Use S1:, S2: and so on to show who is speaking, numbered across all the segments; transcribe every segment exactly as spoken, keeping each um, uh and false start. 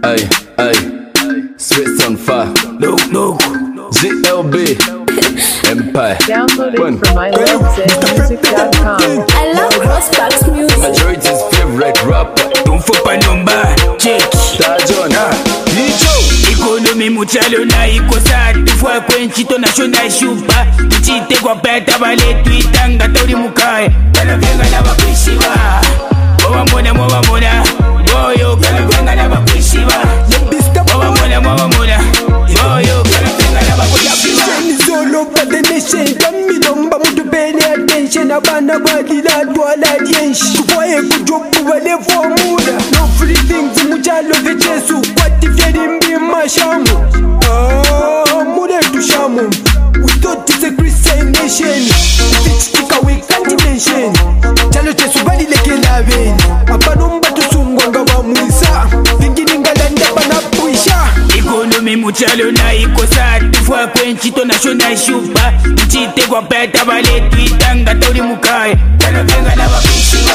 S1: Ay, ay, Swiss on fire.
S2: No, no.
S1: Z L B Empire.
S3: Download it from my loves and music dot com.
S4: I love Crossbox music.
S1: Majority's favorite rapper.
S2: Don't fuck a number. Check.
S1: Tajon.
S2: Economy muchalo na ikosa. Tufua kwenchito na shona shupa. Tuchite kwa peta bale tuitanga tauri mukae. Kana venga na bakwishiba. Mwa mwana mwa mwana. Boyo kana venga na bakwishiba. Mwa mwana mwa mwana. Boyo kana venga na bakwishiba.
S5: It's all over the nation. Come me number to pay attention. Abana body la dwala dienshi. Kufaye kujobu wale formula. No free things muchalo the Jesu. What if you didn't be mashamu? Ah, mure tu shamu. We thought it's a Christian nation. It's tika we can't mention. Chalo Jesu bali leke la veni. Apanumba tu sungwanga wa mwisa. Vingini ngalanda panapuisha.
S2: Economy muchalo na ikosa. Tufua kwenchito na shona shupa. Tuchite kwa peta bale tuitanga tauri mukae. Kana venga na bakwishiba.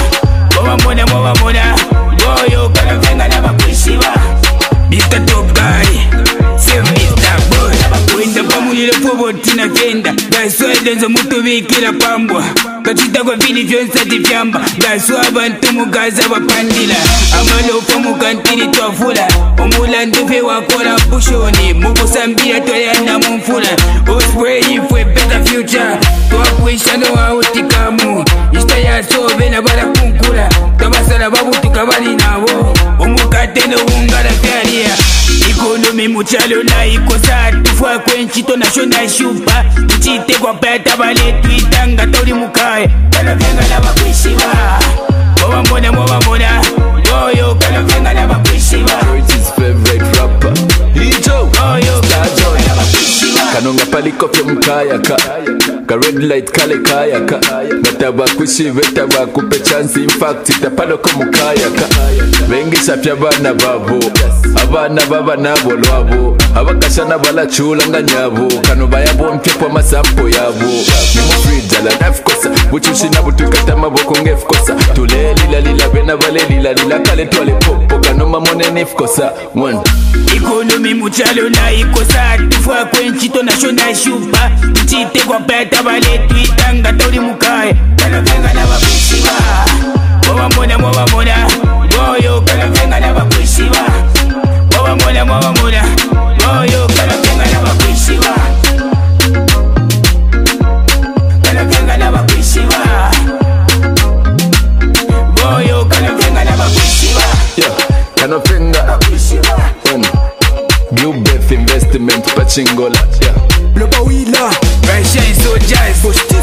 S2: Mwa mwana mwa mwana. Boyo kana venga na bakwishiba. Mister Top Guy. Say Mister Boy. Wenda pamulile fobo tina kenda. Gaswa denzo mutu vikila pambwa. Kachita kwa vini vyonsa tifyamba. Gaswa bantu mugaza wapandila. Amalofa mukantini twafula. Omula ndufe wakola pushoni. Mubusambia toyana mumfula. Osway ifwe better future. Twakwisha no autikamu. Ista ya sove na bala kunkula. Tabasala babu tukabali nabo. Omukate no ungala karia. Economy muchalo na ikosa. Tufua kwenchito na shona shupa. Tuchite kwa peta bale tuitanga tauri mukae. Kana venga na bakwishiba. Mwa mwana mwa mwana. Boyo kana venga na bakwishiba.
S1: Majority's favorite rapper. Hijo.
S2: Boyo
S1: Tajon.
S2: kana bakwishiba.
S1: Kanonga paliko pya mkayaka. Ka red light kale kayaka. Nataba kushive taba kupe chance. In fact itapalo ko mukayaka. Bengisha pya bana babo. Abana baba nabo lwabo. Abakashana bala chula nga nyabo. Kano bayabo mpya kwa masampo yabo. Nimo free jala nafkosa. Buchushi na butukata maboko ngefkosa. Tule lila lila bena bale lila lila kale tuale popo. Kano mamone nifkosa. One.
S2: Economy muchalo na ikosa. Tufua kwenchito na shona shupa. Tuchite kwa peta bale tuitanga tauri mukae. Kana venga na bakwishiba. Mwa mwana mwa mwana. Boyo kana venga na bakwishiba. Mwa mwana mwa mwana. Boyo kana venga na bakwishiba. Kana venga na bakwishiba. Boyo kana venga na bakwishiba.
S1: Yeah. Kano finger.
S2: Bakwishiba.
S1: Um. New Beth Investment Pachingola. Yeah.
S5: Bloba wila.
S2: Russian soldiers.
S5: Boshti